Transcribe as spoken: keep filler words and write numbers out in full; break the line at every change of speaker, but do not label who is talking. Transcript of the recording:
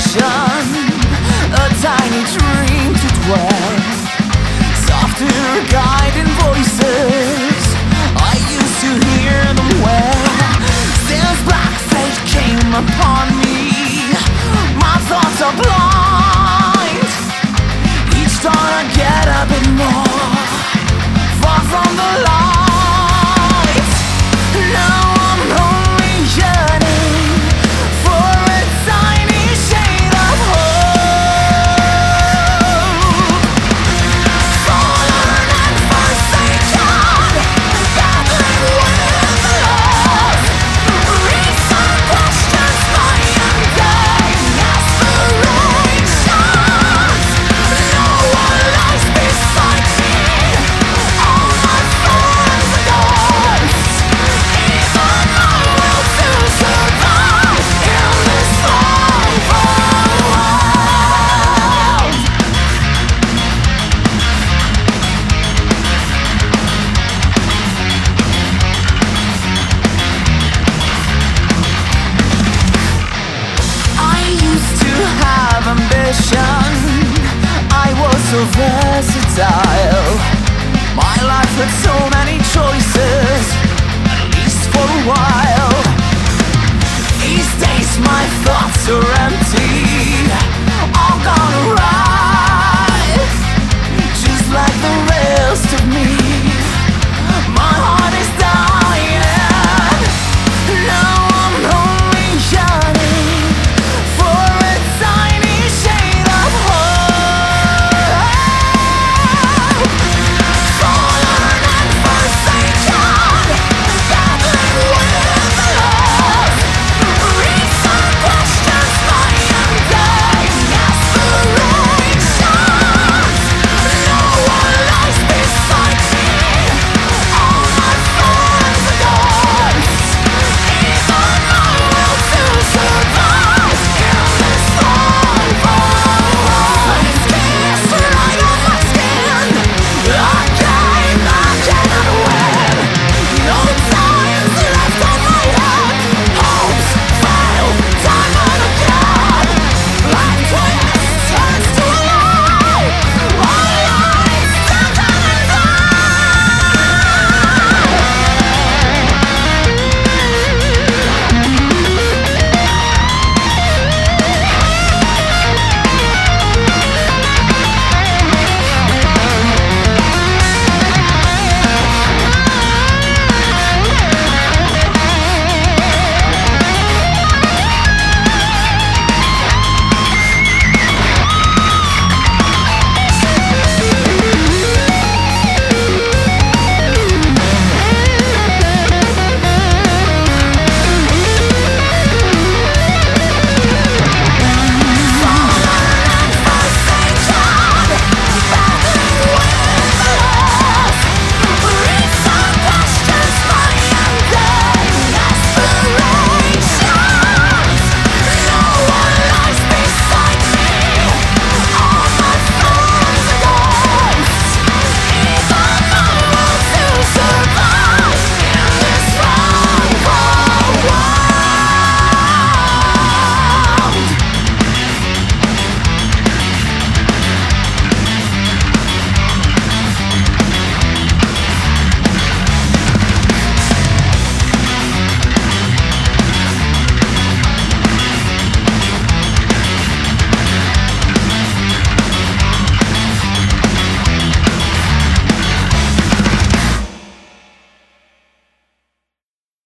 vision, a tiny dream to dwell. Softer guiding voices, I used to hear them well. Since black fate came upon me, my thoughts are blind. Each dawn I get a bit more far from the light. Now I'm only yearning for a tiny shade of hope. Fallen and forsaken, battling with the lost. Recent questions, my undying aspirations. No one lies beside me. All my friends are ghosts. Even my will to survive in this open world. I used to have ambition. I was so versatile. My life had so many choices, at least for a while. These days my thoughts are